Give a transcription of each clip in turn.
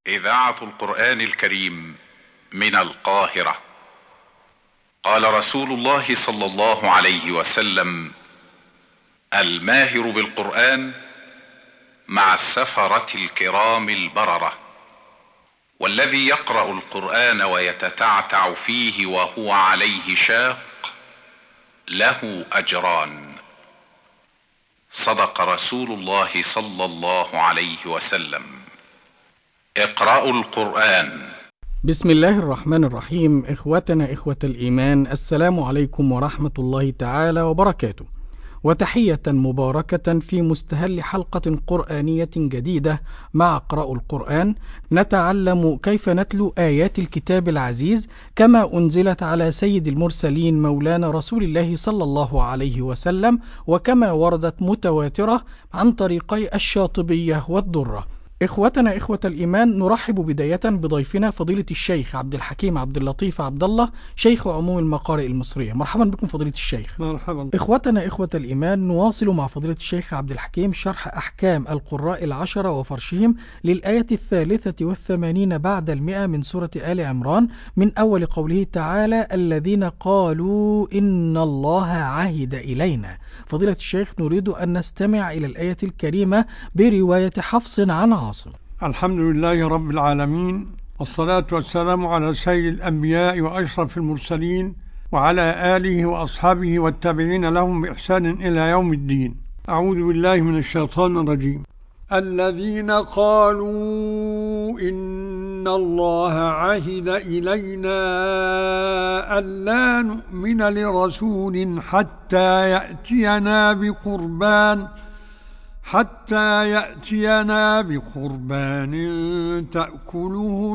إذاعة القرآن الكريم من القاهرة. قال رسول الله صلى الله عليه وسلم: الماهر بالقرآن مع السفرة الكرام البررة، والذي يقرأ القرآن ويتتعتع فيه وهو عليه شاق له أجران. صدق رسول الله صلى الله عليه وسلم. اقرأوا القرآن. بسم الله الرحمن الرحيم. إخوتنا إخوة الإيمان، السلام عليكم ورحمة الله تعالى وبركاته، وتحية مباركة في مستهل حلقة قرآنية جديدة مع اقرأوا القرآن. نتعلم كيف نتلو آيات الكتاب العزيز كما أنزلت على سيد المرسلين مولانا رسول الله صلى الله عليه وسلم، وكما وردت متواترة عن طريقي الشاطبية والدرة. إخوتنا إخوة الإيمان، نرحب بداية بضيفنا فضيلة الشيخ عبد الحكيم عبد اللطيف عبد الله، شيخ عموم المقارئ المصرية. مرحبا بكم فضيلة الشيخ. مرحبا. إخوتنا إخوة الإيمان، نواصل مع فضيلة الشيخ عبد الحكيم شرح أحكام القراء العشرة وفرشهم للآية 83 بعد 100 من سورة آل عمران، من أول قوله تعالى: الذين قالوا إن الله عهد إلينا. فضيلة الشيخ، نريد أن نستمع إلى الآية الكريمة برواية حفص عن عاصم. الحمد لله رب العالمين، والصلاة والسلام على سيد الأنبياء وأشرف المرسلين، وعلى آله وأصحابه والتابعين لهم بإحسان إلى يوم الدين. أعوذ بالله من الشيطان الرجيم. الذين قالوا إن الله عهد إلينا ألا نؤمن لرسول حتى يأتينا بقربان تأكله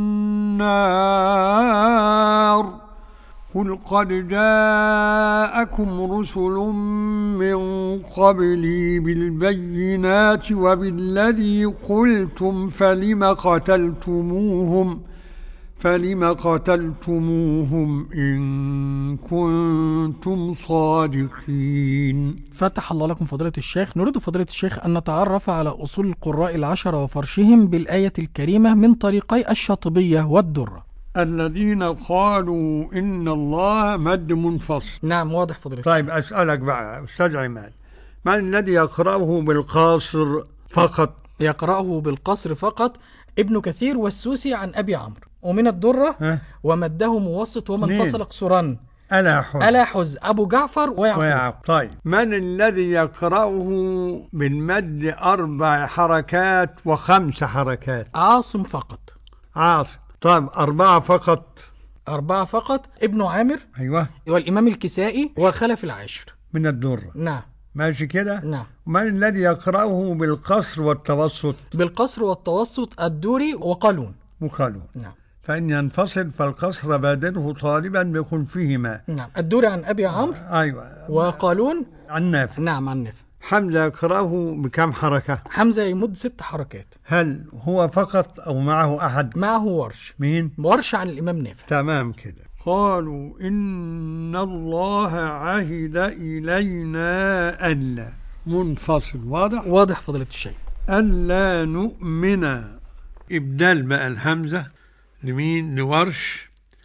النار. قل قد جاءكم رسل من قبلي بالبينات وبالذي قلتم فلم قتلتموهم إن كنتم صادقين. فتح الله لكم فضيلة الشيخ. نريد فضيلة الشيخ أن نتعرف على أصول القراء العشرة وفرشهم بالآية الكريمة من طريقي الشاطبية والدرة. الذين قالوا إن الله مد منفصل. نعم، واضح فضيلة طيب الشيخ. أسألك بقى أستاذ عماد، من الذي يقرأه بالقاصر فقط؟ يقرأه بالقصر فقط ابن كثير والسوسي عن أبي عمرو، ومن الدرة ومده موسط ومنفصل قصرا ألا حز أبو جعفر ويعقوب. طيب، من الذي يقرأه بالمد 4 حركات و5 حركات؟ عاصم فقط. عاصم. طيب 4 فقط. 4 فقط ابن عامر. أيوة. والإمام الكسائي وخلف العاشر من الدرة. نعم. ماشي كده؟ نعم. من الذي يقرأه بالقصر والتوسط؟ بالقصر والتوسط الدوري وقالون. نعم. فإن ينفصل فالقصر بادره طالبا بيكون فيهما. نعم. الدوري عن أبي عمرو. أيوة. وقالون عن نافع. نعم، عن نافع. حمزة يقرأه بكم حركة؟ حمزة يمد 6 حركات. هل هو فقط أو معه أحد؟ معه ورش. مين؟ ورش عن الإمام نافع. تمام كده. قالوا إن الله عهد إلينا ألا منفصل. واضح فضيلة الشيخ. ألا نؤمن. إبدال بقى الهمزة لمين؟ لورش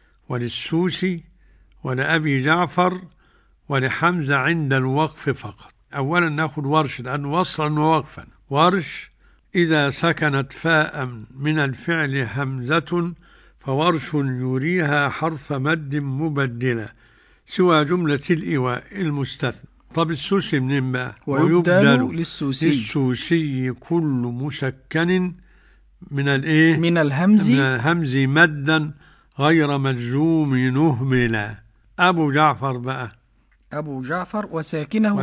وللسوسي ولأبي جعفر ولحمزة عند الوقف فقط. أولا نأخذ ورش لأنه وصلا ووقفا. ورش: إذا سكنت فاء من الفعل همزة فورش يريها حرف مد مبدلة سوى جملة الإيواء المستثنى. طب السوسي منين بقى؟ ويبدل للسوسي كل مسكن من الإيه؟ من الهمز مدا غير مجزوم نهملا. أبو جعفر بقى: أبو جعفر وساكنه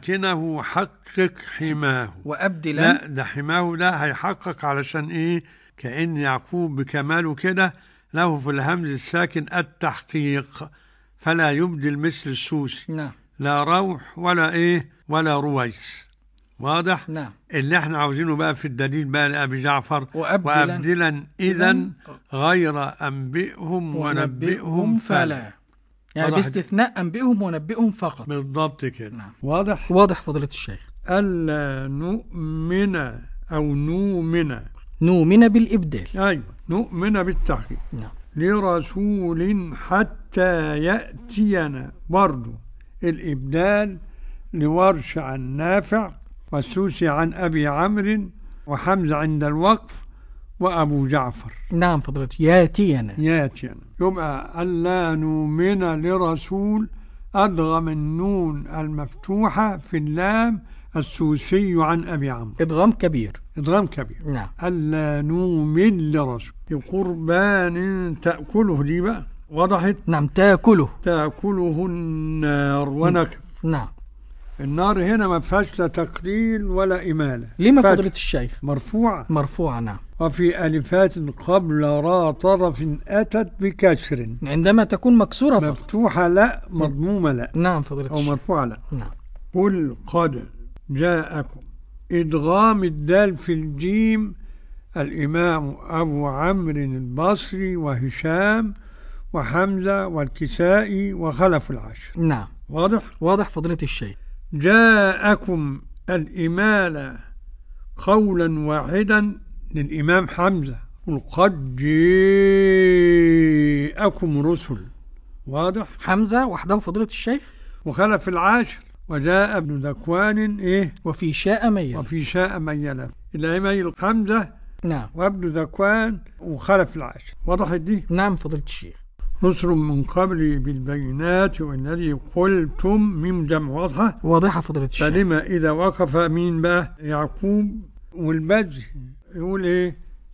حقق حماه. وأبدلا. لا، ده حماه ده هيحقق علشان إيه؟ كأن يعقوب بكماله كده له في الهمز الساكن التحقيق، فلا يبدل مثل السوسي. نعم. لا روح ولا إيه ولا رويس. واضح؟ نعم. اللي احنا عاوزينه بقى في الدليل بقى لأبي جعفر: وأبدلا إذن غير أنبئهم ونبئهم فلا. يعني باستثناء أنبئهم ونبئهم فقط. بالضبط كده. نعم. واضح فضيلة الشيخ. ألا نؤمن أو نؤمن. نؤمن بالإبدال. أيوة، نؤمن بالتحقيق. نعم. لرسول حتى يأتينا، برضو الإبدال لورش عن نافع، والسوسي عن أبي عمرو، وحمزة عند الوقف، وأبو جعفر. نعم فضلت ياتينا. يبقى ألا نؤمن لرسول، أدغم النون المفتوحة في اللام، السوسي عن أبي عمرو، إدغام كبير. نعم. ألا نؤمن لرسول بقربان تأكله، دي بقى وضحت. نعم. تأكله النار ونكف. نعم. النار هنا ما فيهاش لا تقليل ولا إمالة. لما فضلة الشيخ؟ مرفوعة. نعم. وفي ألفات قبل را طرف أتت بكسر. عندما تكون مكسورة فقط. مفتوحة لا، مضمومة لا. نعم فضلة الشيخ. أو مرفوعة لا. نعم. قل قد جاءكم. إدغام الدال في الجيم، الإمام أبو عمرو البصري وهشام وحمزة والكسائي وخلف العشر. نعم. واضح فضلة الشيخ. جاءكم الإمالة قولا واحدا للإمام حمزة، قد جاءكم رسل. واضح. حمزة وحده فضلة الشيخ. وخلف العاشر. وجاء ابن ذكوان وفي شاء ميلا إلى يميل حمزة. نعم. وابن ذكوان وخلف العاشر. وضحت دي؟ نعم فضلة الشيخ. رسل من قبل بالبينات والذي قلتم من جمع. واضحة فضلة الشيخ. فلما إذا وقف مين بقى؟ يعقوب والبزي يقول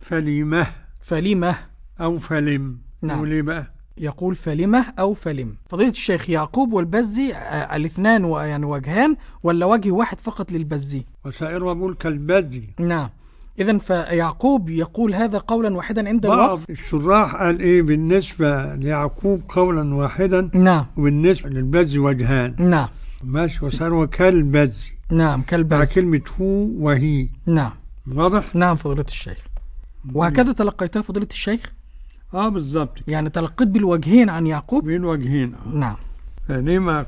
فلمة أو فلم. نعم. يقول بقى؟ يقول فلمة أو فلم. فضيلة الشيخ، يعقوب والبزي الاثنان يعني وجهان ولا وجه واحد فقط للبزي؟ وسائر بقول كالبزي. نعم. إذن فيعقوب يقول هذا قولا واحدا عند بعض الوقف. الشراح قال بالنسبة ليعقوب قولا واحدا. نعم. وبالنسبة للبزي وجهان. نعم. ماشي. وسائر كالبزي. نعم كالبزي. مع كلمة هو وهي. نعم. واضح؟ نعم فضيلة الشيخ. وهكذا تلقيتها فضيلة الشيخ؟ بالضبط. يعني تلقيت بالوجهين عن يعقوب؟ بالوجهين. نعم. فلما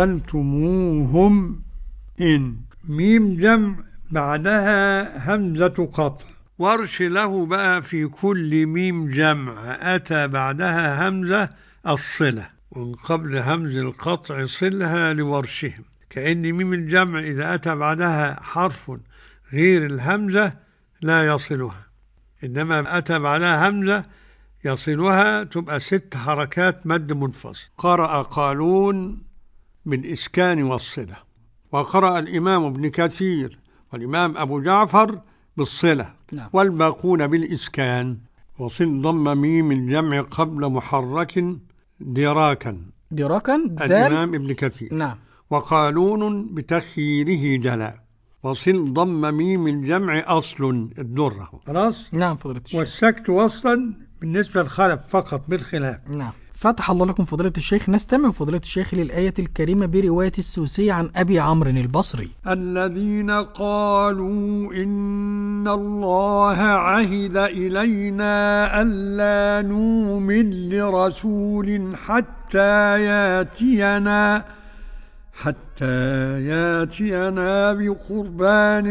قتلتموهم إن ميم جمع بعدها همزة قطع. ورش له بقى في كل ميم جمع أتى بعدها همزة الصلة، ومن قبل همز القطع صلها لورشهم، كأن ميم الجمع إذا أتى بعدها حرف غير الهمزة لا يصلها، إنما أتى بعدها همزة يصلها، تبقى 6 حركات مد منفصل. قرأ قالون بالإسكان والصلة، وقرأ الإمام ابن كثير والإمام أبو جعفر بالصلة. نعم. والباقون بالإسكان. وصل ضم ميم الجمع قبل محرك دراكا الإمام ابن كثير. نعم. وقالون بتخييره جلا. وصل ضم ميم الجمع أصل الدرة. خلاص. نعم فضيلة الشيخ. والسكت وصلا بالنسبة للخلف فقط بالخلاف. نعم. فتح الله لكم فضيلة الشيخ. نستمع فضيلة الشيخ للآية الكريمة برواية السوسي عن أبي عمرو البصري. الذين قالوا إن الله عهد إلينا ألا نؤمن لرسول حتى ياتينا بقربان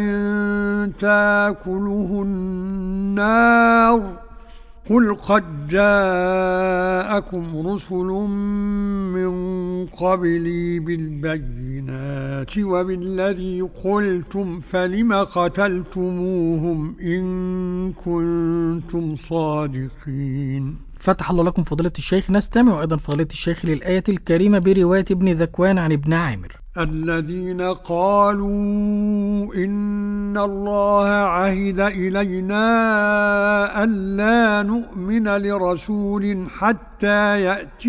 تاكله النار. قل قد جاءكم رسل من قبلي بالبينات وبالذي قلتم فلم قتلتموهم إن كنتم صادقين. فتح الله لكم فضيلة الشيخ. نستمع أيضا فضيلة الشيخ للآية الكريمة برواية ابن ذكوان عن ابن عامر. الذين قالوا إن الله عهد إلينا ألا نؤمن لرسول حتى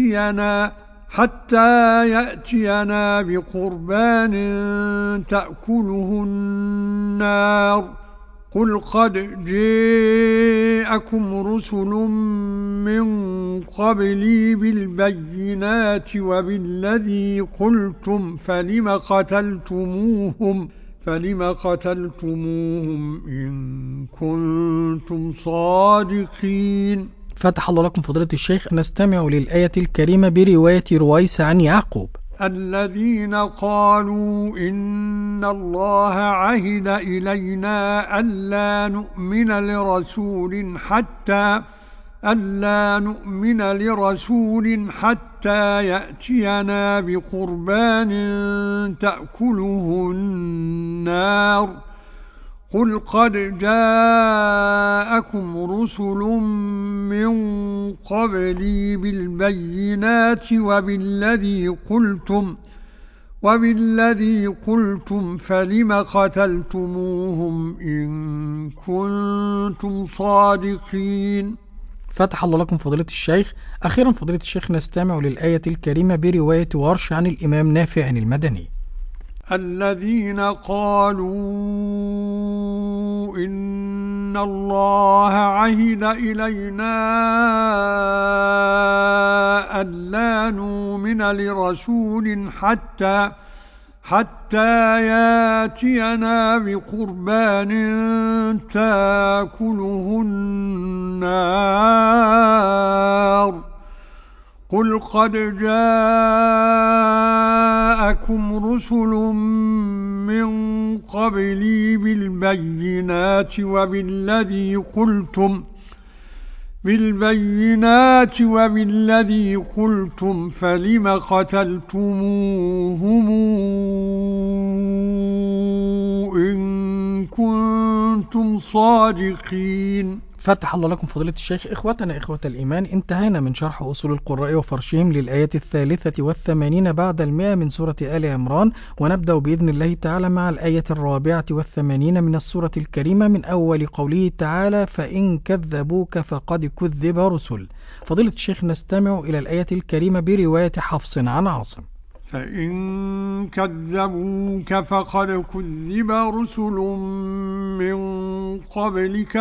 يأتينا بقربان تأكله النار. قل قد جاءكم رسل من قبلي بالبينات وبالذي قلتم فلم قتلتموهم إن كنتم صادقين. فتح الله لكم فضيلة الشيخ. نستمع للآية الكريمة برواية رويس عن يعقوب. الذين قالوا إن الله عهد إلينا ألا نؤمن لرسول حتى يأتينا بقربان تأكله النار قل قد جاءكم رسل من قبلي بالبينات وبالذي قلتم فلم قتلتموهم إن كنتم صادقين. فتح الله لكم فضيلة الشيخ. أخيرا فضيلة الشيخ نستمع للآية الكريمة برواية ورش عن الإمام نافع المدني. الذين قالوا إن الله عهد إلينا ألا نؤمن لرسول حتى ياتينا بقربان تاكله النار قل قد جاءكم رسل من قبلي بالبينات وبالذي قلتم فلم قتلتموهم إن كنتم صادقين. فتح الله لكم فضيلة الشيخ. إخوتنا إخوة الإيمان، انتهينا من شرح أصول القراء وفرشهم للآية 83 بعد 100 من سورة آل عمران، ونبدأ بإذن الله تعالى مع الآية 84 من السورة الكريمة من أول قوله تعالى: فإن كذبوك فقد كذب رسل. فضيلة الشيخ نستمع إلى الآية الكريمة برواية حفص عن عاصم. فإن كذبوك فقد كذب رسل من قبلك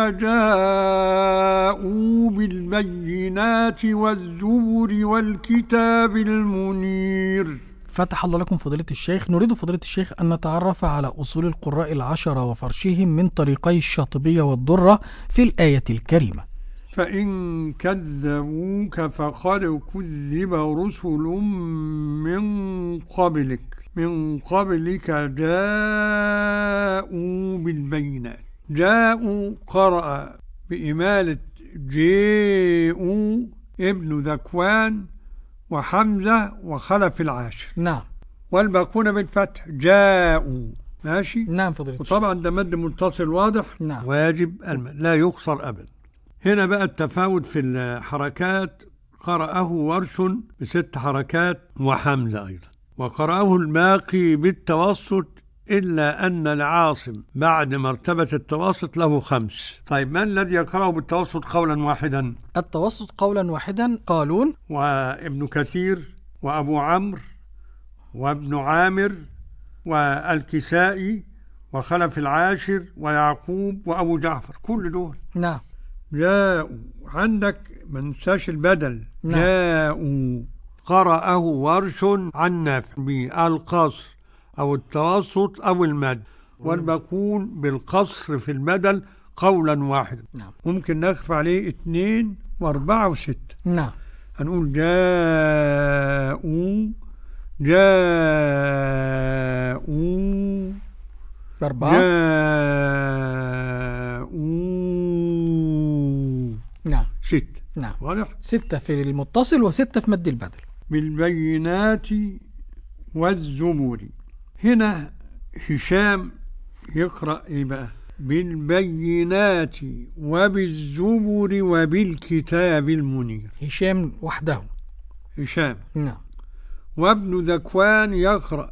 جاءوا بالبينات والزبر والكتاب المنير. فتح الله لكم فضيلة الشيخ. نريد فضيلة الشيخ أن نتعرف على أصول القراء 10 وفرشهم من طريقي الشاطبية والدرة في الآية الكريمة. فإن كذبوك فقد كذب رسل من قبلك جاءوا بالبينات. جاءوا قرأ بإمالة جاءوا ابن ذكوان وحمزة وخلف العاشر. نعم. والباقون بالفتح جاءوا. ماشي. نعم فضيلة الشيخ. وطبعا ده مد متصل واضح. نعم. واجب لا يقصر أبدا. هنا بقى التفاوت في الحركات، قرأه ورش ب6 حركات وحمزة أيضا، وقرأه الباقي بالتوسط إلا أن العاصم بعد مرتبة التوسط له 5. طيب من الذي يقرأه بالتوسط قولا واحدا؟ التوسط قولا واحدا قالون وابن كثير وأبو عمرو وابن عامر والكسائي وخلف العاشر ويعقوب وأبو جعفر، كل دول. نعم. جاءوا عندك ما ننساش البدل. نعم. جاءوا قرأه ورش عن نافع بالقصر أو التوسط أو المد، والباقون بالقصر في البدل قولا واحدا. نعم. ممكن نخف عليه 2 و4 و6. نعم. هنقول جاءوا 4 نعم 6. نعم. واضح؟ 6 في المتصل و6 في مد البدل. بالبينات والزبور. هنا هشام يقرأ ايه بقى؟ بالبينات وبالزبور وبالكتاب المنير. هشام وحده. هشام. نعم. وابن ذكوان يقرأ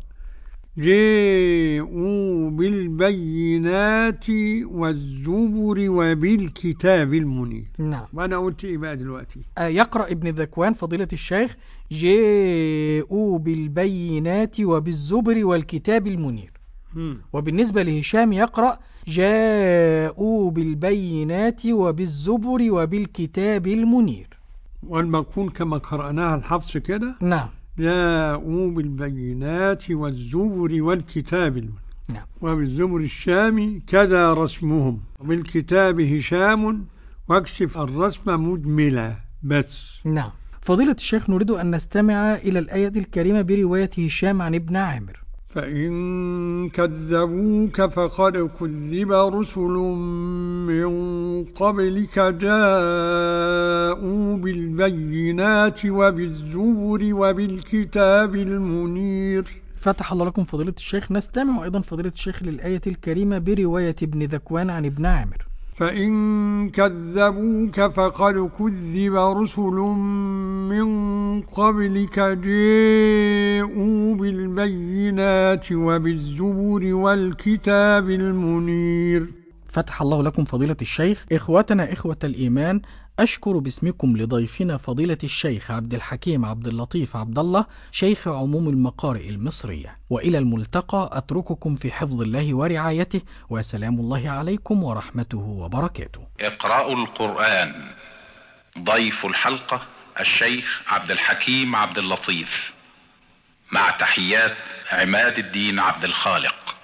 جاءوا بالبينات والزبر وبالكتاب المنير. نعم. وانا قلت ايه بقى دلوقتي؟ يقرأ ابن ذكوان فضيلة الشيخ جاءوا بالبينات وبالزبر والكتاب المنير. وبالنسبة لهشام يقرأ جاءوا بالبينات وبالزبر وبالكتاب المنير. والمكون كما قرأناها الحفص كده. نعم. جاءوا بالبينات والزبر والكتاب المنير. نعم. وبالزبر الشامي كذا رسمهم، وبالكتاب هشام واكشف الرسم مجملة بس. نعم. فضيلة الشيخ، نريد أن نستمع إلى الآية الكريمة برواية هشام عن ابن عامر. فإن كذبوك فقد كذب رسل من قبلك جاءوا بالبينات وبالزبر وبالكتاب المنير. فتح الله لكم فضيلة الشيخ. نستمع أيضا فضيلة الشيخ للآية الكريمة برواية ابن ذكوان عن ابن عامر. فإن كذبوك فقد كذب رسل من قبلك جاءوا بالبينات وبالزبر والكتاب المنير. فتح الله لكم فضيلة الشيخ. إخوتنا إخوة الإيمان، أشكر باسمكم لضيفنا فضيلة الشيخ عبد الحكيم عبد اللطيف عبد الله، شيخ عموم المقارئ المصرية. وإلى الملتقى، أترككم في حفظ الله ورعايته، وسلام الله عليكم ورحمته وبركاته. اقرأوا القرآن. ضيف الحلقة الشيخ عبد الحكيم عبد اللطيف، مع تحيات عماد الدين عبد الخالق.